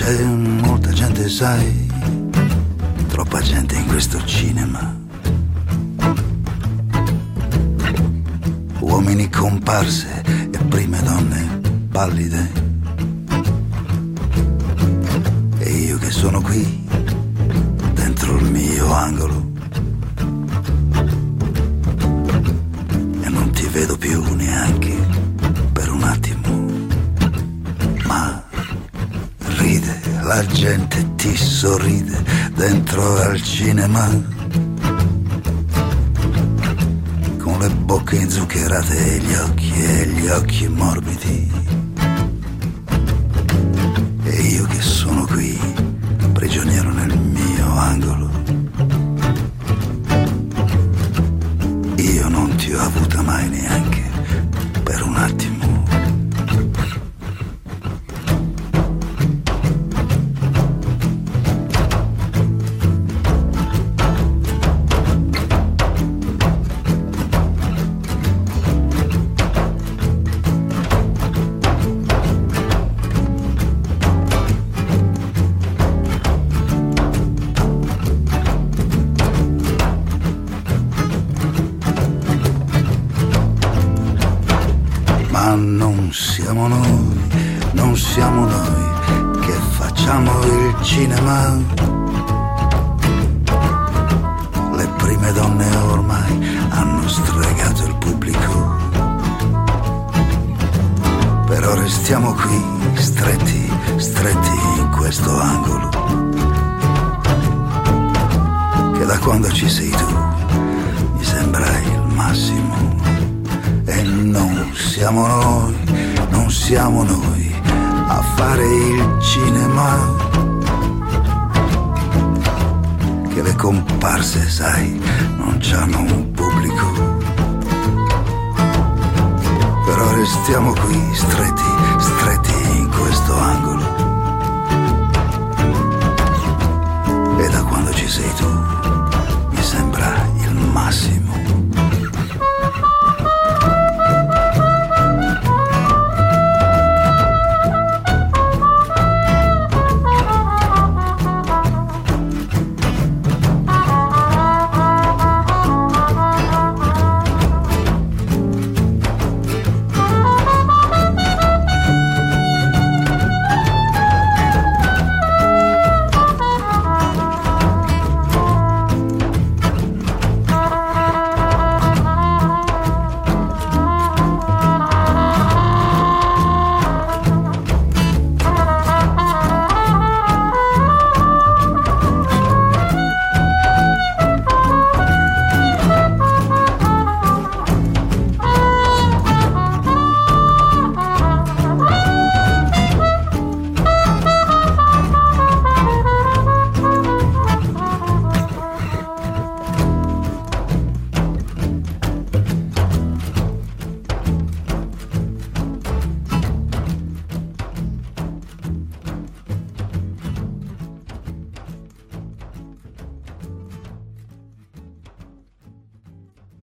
C'è molta gente, sai, troppa gente in questo cinema. Uomini comparse e prime donne pallide. E io che sono qui, dentro il mio angolo. E non ti vedo più neanche per un attimo. Ma ride, la gente ti sorride dentro al cinema, con le bocche inzuccherate e gli occhi morbidi. E io che sono qui, prigioniero nel mio angolo. Io non ti ho avuta mai neanche per un attimo. Non siamo noi che facciamo il cinema. Le prime donne ormai hanno stregato il pubblico. Però restiamo qui, stretti in questo angolo. Che da quando ci sei tu mi sembra il massimo. E non siamo noi a fare il cinema. Che le comparse, sai, non c'hanno un pubblico. Però restiamo qui stretti in questo angolo. E da quando ci sei tu mi sembra il massimo.